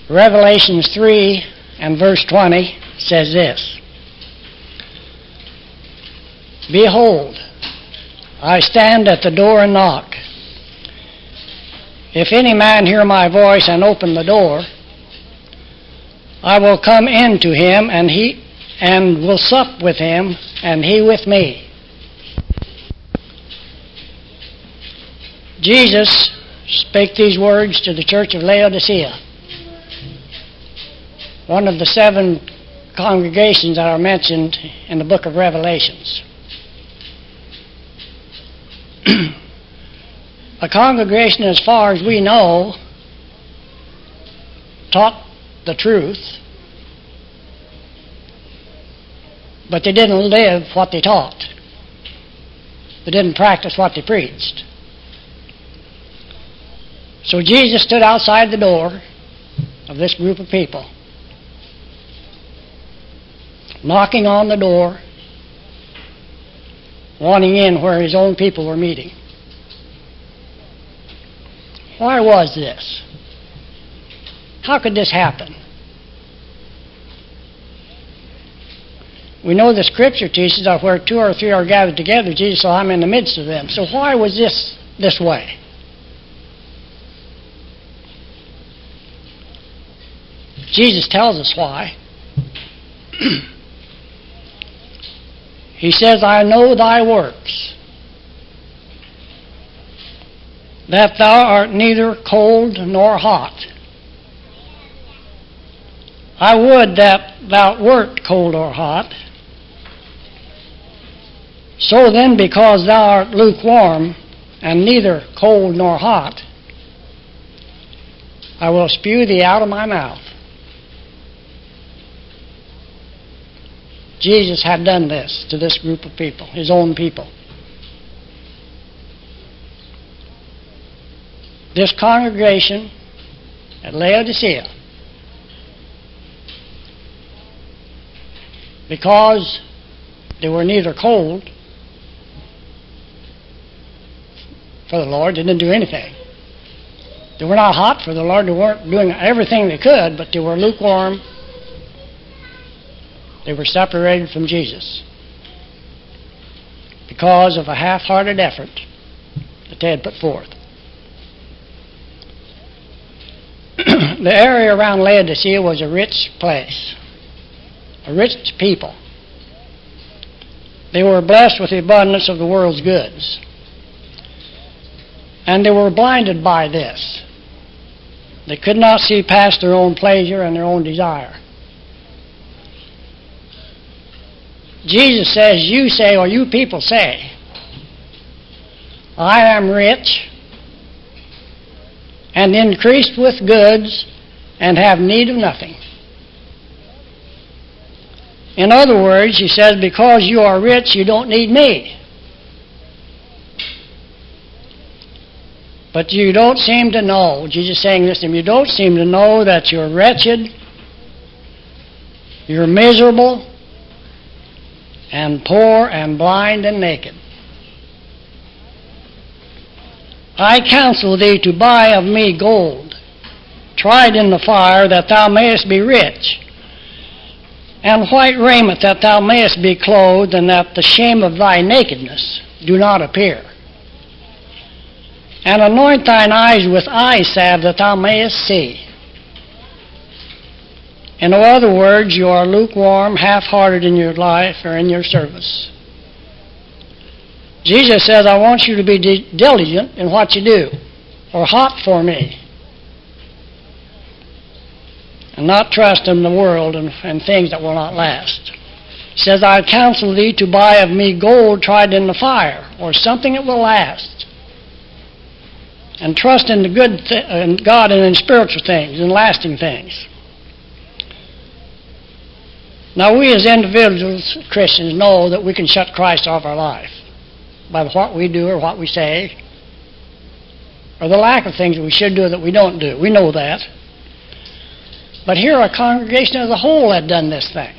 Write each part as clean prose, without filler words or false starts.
Revelations 3 and verse 20 says this: Behold, I stand at the door and knock. If any man hear my voice and open the door, I will come in to him, and will sup with him, and he with me. Jesus spake these words to the church of Laodicea, one of the 7 congregations that are mentioned in the book of Revelations. A congregation, as far as we know, taught the truth, but they didn't live what they taught. They didn't practice what they preached. So Jesus stood outside the door of this group of people, knocking on the door, wanting in where his own people were meeting. Why was this? How could this happen? We know the Scripture teaches that where 2 or 3 are gathered together, Jesus said, I'm in the midst of them. So why was this way? Jesus tells us why. He says, I know thy works, that thou art neither cold nor hot. I would that thou wert cold or hot. So then, because thou art lukewarm, and neither cold nor hot, I will spew thee out of my mouth. Jesus had done this to this group of people, his own people. This congregation at Laodicea, because they were neither cold for the Lord, they didn't do anything. They were not hot for the Lord, they weren't doing everything they could, but they were lukewarm. They were separated from Jesus because of a half-hearted effort that they had put forth. The area around Laodicea was a rich place, a rich people. They were blessed with the abundance of the world's goods. And they were blinded by this. They could not see past their own pleasure and their own desire. Jesus says, you say, or you people say, I am rich and increased with goods and have need of nothing. In other words, he says, because you are rich, you don't need me. But you don't seem to know, Jesus is saying this to them, you don't seem to know that you're wretched, you're miserable, and poor and blind and naked. I counsel thee to buy of me gold, tried in the fire, that thou mayest be rich, and white raiment, that thou mayest be clothed, and that the shame of thy nakedness do not appear. And anoint thine eyes with eye salve, that thou mayest see. In other words, you are lukewarm, half-hearted in your life or in your service. Jesus says, I want you to be diligent in what you do, or hot for me, and not trust in the world and things that will not last. He says, I counsel thee to buy of me gold tried in the fire, or something that will last, and trust in the in God and in spiritual things and lasting things. Now, we as individuals, Christians, know that we can shut Christ off our life by what we do or what we say, or the lack of things that we should do that we don't do. We know that. But here, a congregation as a whole had done this thing.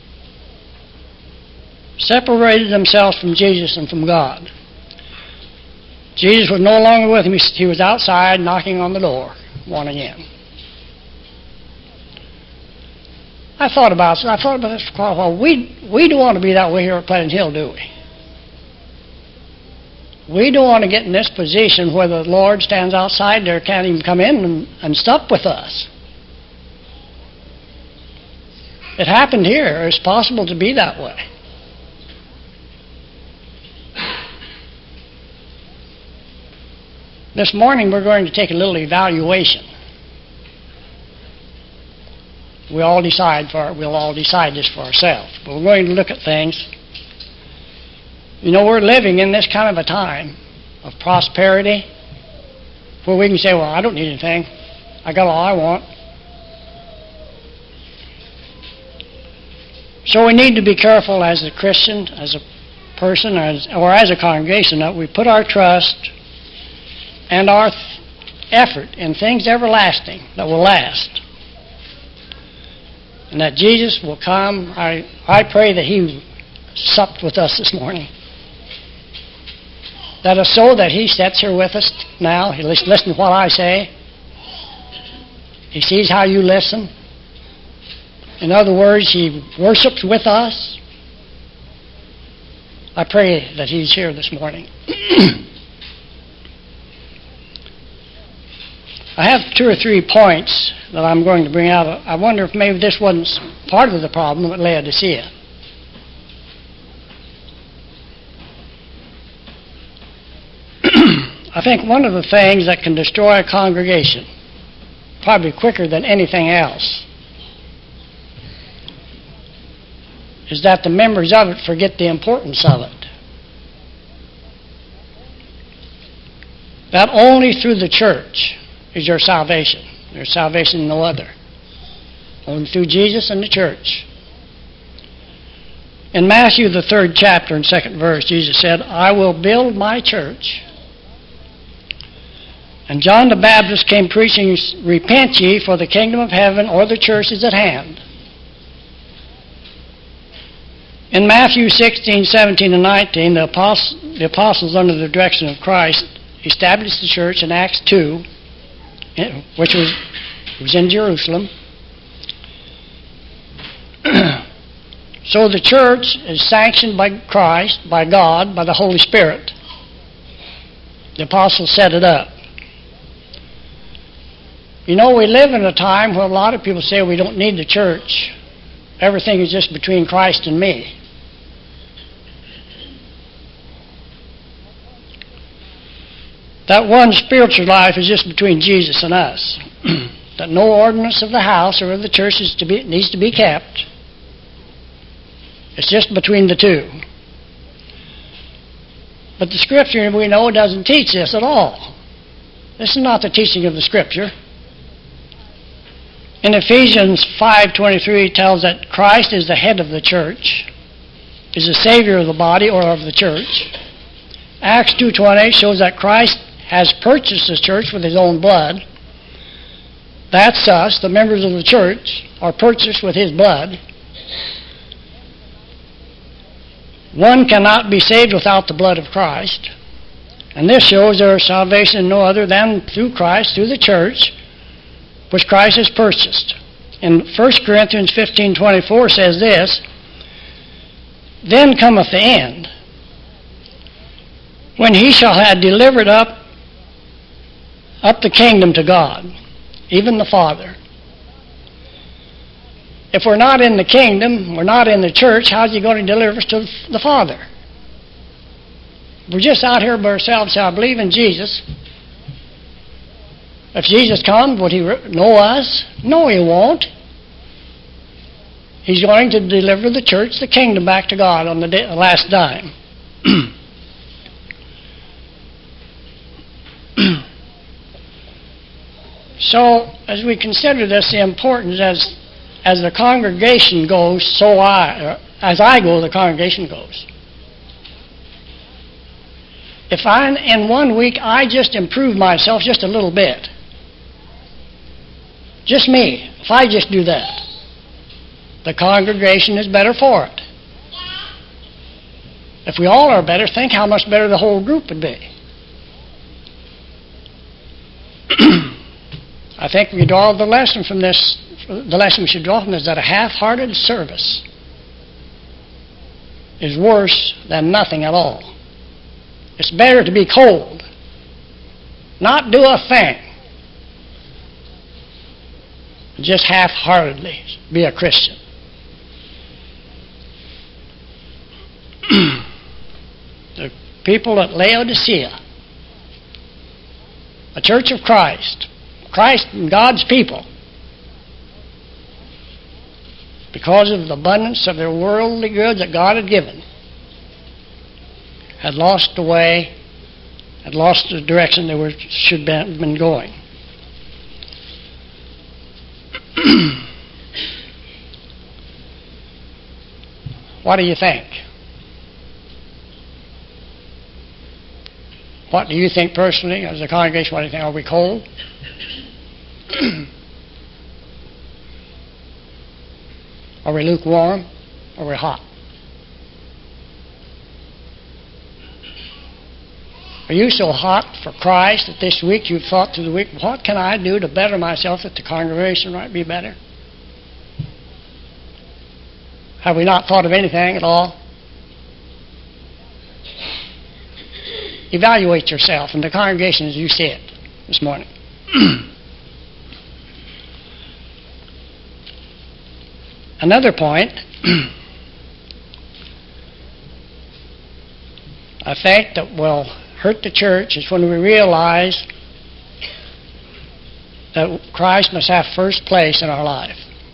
Separated themselves from Jesus and from God. Jesus was no longer with him. He was outside knocking on the door, wanting in. I thought about this for quite a while. We don't want to be that way here at Pleasant Hill, do we? We don't want to get in this position where the Lord stands outside there, can't even come in and stop with us. It happened here. It's possible to be that way. This morning we're going to take a little evaluation. We'll all decide this for ourselves. But we're going to look at things. You know, we're living in this kind of a time of prosperity where we can say, well, I don't need anything. I got all I want. So we need to be careful as a Christian, as a person, or as a congregation, that we put our trust and our effort in things everlasting that will last. And that Jesus will come. I pray that He supped with us this morning. That is so that He sits here with us now. He listens to what I say. He sees how you listen. In other words, He worships with us. I pray that He's here this morning. I have 2 or 3 points that I'm going to bring out. I wonder if maybe this wasn't part of the problem at Laodicea. I think one of the things that can destroy a congregation, probably quicker than anything else, is that the members of it forget the importance of it. That only through the church is your salvation. There's salvation in no other. Only through Jesus and the church. In Matthew, the 3rd chapter and 2nd verse, Jesus said, I will build my church. And John the Baptist came preaching, repent ye, for the kingdom of heaven or the church is at hand. In Matthew 16, 17, and 19, the apostles under the direction of Christ established the church in Acts 2, which was in Jerusalem. So the church is sanctioned by Christ, by God, by the Holy Spirit. The apostles set it up. You know, we live in a time where a lot of people say we don't need the church. Everything is just between Christ and me. That one spiritual life is just between Jesus and us. That no ordinance of the house or of the church needs to be kept. It's just between the two. But the Scripture, we know, doesn't teach this at all. This is not the teaching of the Scripture. In Ephesians 5:23, it tells that Christ is the head of the church, is the Savior of the body or of the church. Acts 2:20 shows that Christ has purchased the church with His own blood. That's us, the members of the church, are purchased with His blood. One cannot be saved without the blood of Christ. And this shows there is salvation no other than through Christ, through the church, which Christ has purchased. In 1 Corinthians 15:24 says this, Then cometh the end, when He shall have delivered up the kingdom to God, even the Father. If we're not in the kingdom, we're not in the church, how's He going to deliver us to the Father? We're just out here by ourselves, so I believe in Jesus. If Jesus comes, would He know us? No, He won't. He's going to deliver the church, the kingdom, back to God on the last dime. So, as we consider this, the importance as the congregation goes, as I go, the congregation goes. If in 1 week I just improve myself just a little bit, just me, if I just do that, the congregation is better for it. If we all are better, think how much better the whole group would be. I think we draw the lesson from this the lesson we should draw from is that a half-hearted service is worse than nothing at all. It's better to be cold, not do a thing, just half-heartedly be a Christian. The people at Laodicea, a church of Christ and God's people, because of the abundance of their worldly goods that God had given, had lost the way, had lost the direction they should have been going. What do you think? What do you think personally, as a congregation? What do you think? Are we cold? Are we lukewarm? Or are we hot? Are you so hot for Christ that this week you've thought through the week, what can I do to better myself that the congregation might be better? Have we not thought of anything at all? Evaluate yourself and the congregation as you see it this morning. Another point, I think that will hurt the church is when we realize that Christ must have first place in our life.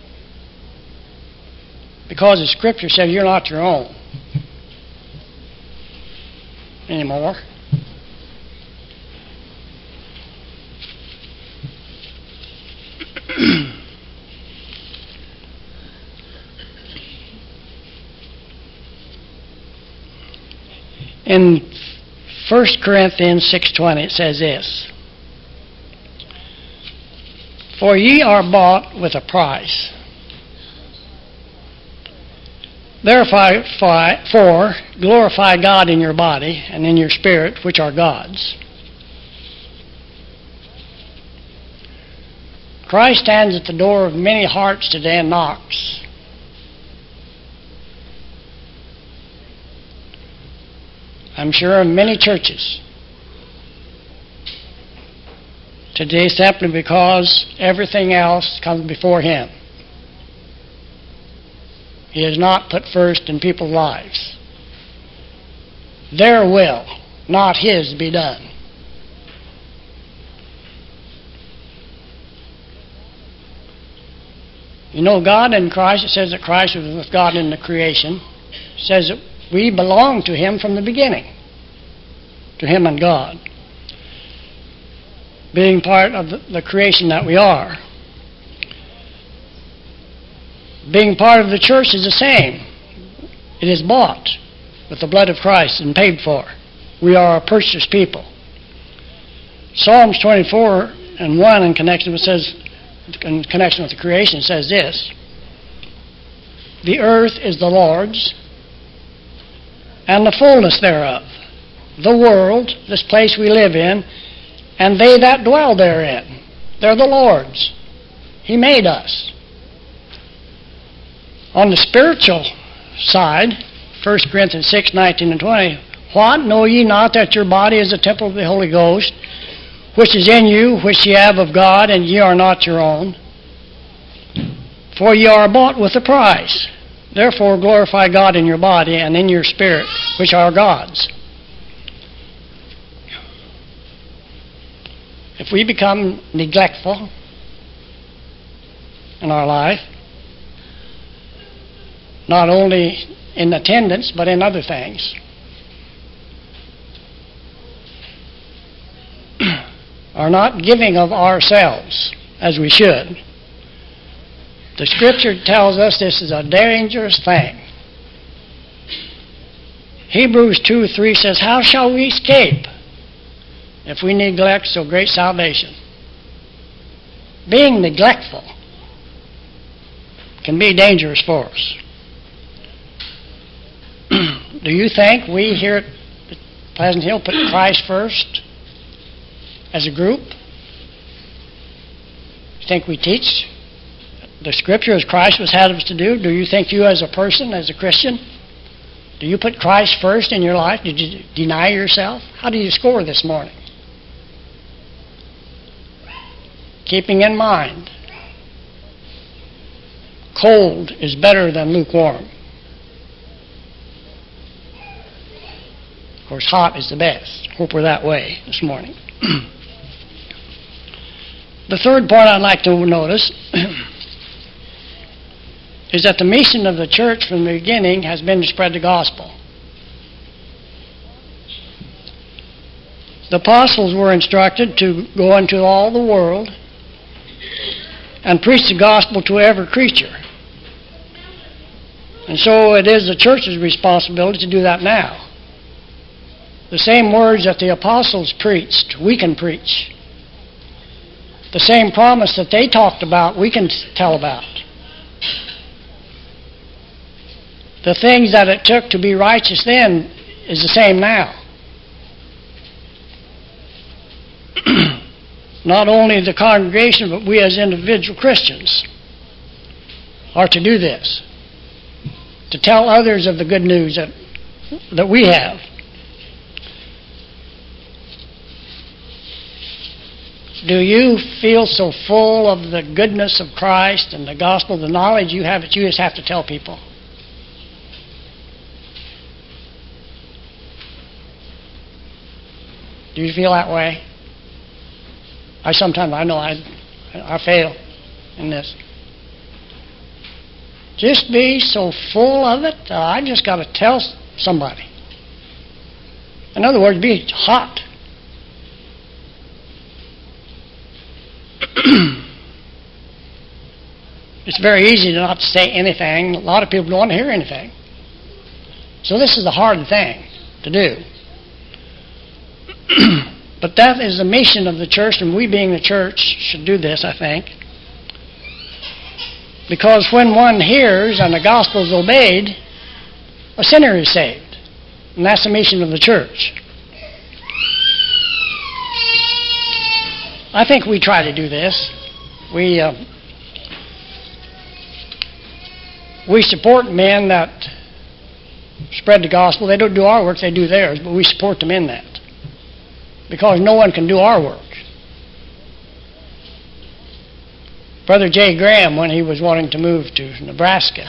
Because the Scripture says you're not your own anymore. In 1 Corinthians 6:20 it says this, "For ye are bought with a price. Therefore glorify God in your body and in your spirit, which are God's." Christ stands at the door of many hearts today and knocks. I'm sure in many churches today simply because everything else comes before Him. He is not put first in people's lives. Their will, not His, be done. You know, God in Christ, it says that Christ was with God in the creation. It says that we belong to Him from the beginning, to Him and God, being part of the creation that we are. Being part of the church is the same. It is bought with the blood of Christ and paid for. We are a purchased people. Psalms 24:1 in connection with the creation says this, "The earth is the Lord's, and the fullness thereof, the world," this place we live in, "and they that dwell therein." They're the Lord's. He made us. On the spiritual side, 1 Corinthians 6:19 and 20, "What, know ye not that your body is a temple of the Holy Ghost, which is in you, which ye have of God, and ye are not your own? For ye are bought with a price. Therefore glorify God in your body and in your spirit, which are God's." If we become neglectful in our life, not only in attendance but in other things, are not giving of ourselves as we should, the Scripture tells us this is a dangerous thing. Hebrews 2:3 says, "How shall we escape if we neglect so great salvation?" Being neglectful can be dangerous for us. Do you think we here at Pleasant Hill put Christ first as a group? You think we teach the Scripture as Christ was had us to do? Do you think you as a person, as a Christian, do you put Christ first in your life? Did you deny yourself? How do you score this morning? Keeping in mind, cold is better than lukewarm. Of course, hot is the best. Hope we're that way this morning. The third point I'd like to notice is that the mission of the church from the beginning has been to spread the gospel. The apostles were instructed to go into all the world and preach the gospel to every creature. And so it is the church's responsibility to do that now. The same words that the apostles preached, we can preach. The same promise that they talked about, we can tell about. The things that it took to be righteous then is the same now. Not only the congregation, but we as individual Christians are to do this. To tell others of the good news that we have. Do you feel so full of the goodness of Christ and the gospel, the knowledge you have, that you just have to tell people? Do you feel that way? I know I fail in this. Just be so full of it that I just got to tell somebody. In other words, be hot. It's very easy to not say anything. A lot of people don't want to hear anything. So this is the hard thing to do. But that is the mission of the church, and we being the church should do this, I think. Because when one hears and the gospel is obeyed, a sinner is saved. And that's the mission of the church. I think we try to do this. We support men that spread the gospel. They don't do our work, they do theirs, but we support them in that. Because no one can do our work. Brother J. Graham, when he was wanting to move to Nebraska,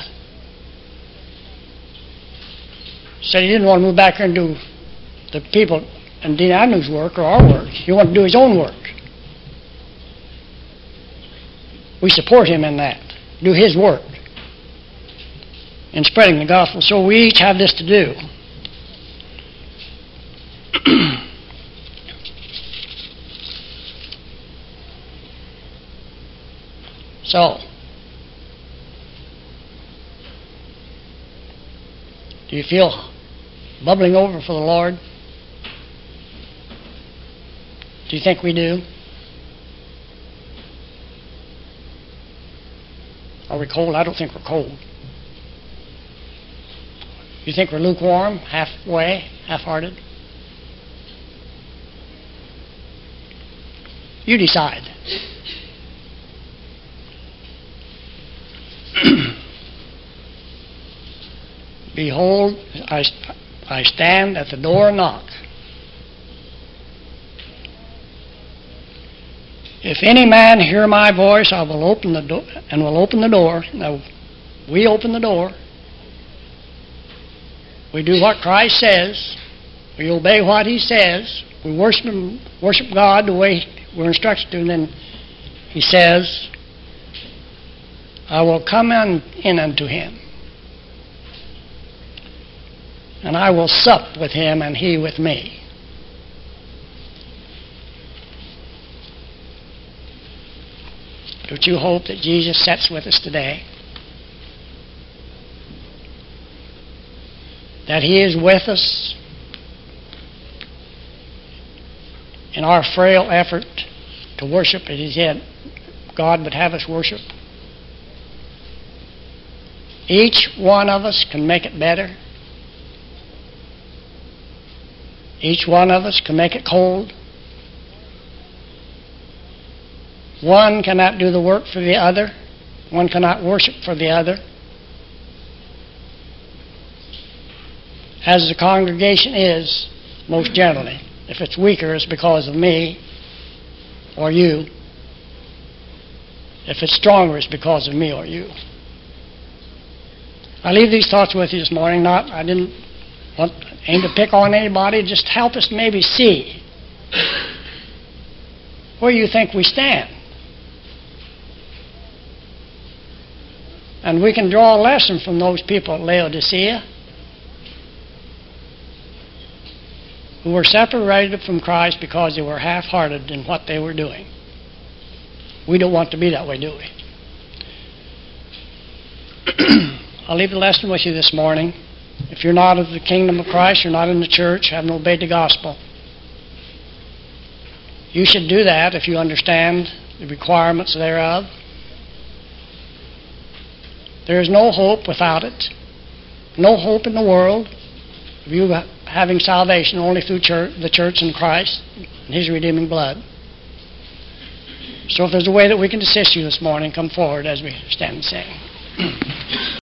said he didn't want to move back here and do the people and Dean Agnew's work or our work. He wanted to do his own work. We support him in that. Do his work in spreading the gospel. So we each have this to do. So, do you feel bubbling over for the Lord? Do you think we do? Are we cold? I don't think we're cold. You think we're lukewarm, halfway, half-hearted? You decide. Behold, I stand at the door and knock. If any man hear my voice, I will open the door, and will open the door. Now, we open the door. We do what Christ says. We obey what He says. We worship God the way we're instructed to. And then He says, I will come in unto him, and I will sup with him, and he with me. Don't you hope that Jesus sits with us today? That He is with us in our frail effort to worship as He said God would have us worship? Each one of us can make it better. Each one of us can make it cold. One cannot do the work for the other. One cannot worship for the other. As the congregation is, most generally. If it's weaker, it's because of me or you. If it's stronger, it's because of me or you. I leave these thoughts with you this morning. I didn't aim to pick on anybody. Just help us maybe see where you think we stand. And we can draw a lesson from those people at Laodicea who were separated from Christ because they were half-hearted in what they were doing. We don't want to be that way, do we? I'll leave the lesson with you this morning. If you're not of the kingdom of Christ, you're not in the church, haven't obeyed the gospel, you should do that if you understand the requirements thereof. There is no hope without it. No hope in the world of you having salvation only through the church and Christ and His redeeming blood. So if there's a way that we can assist you this morning, come forward as we stand and sing.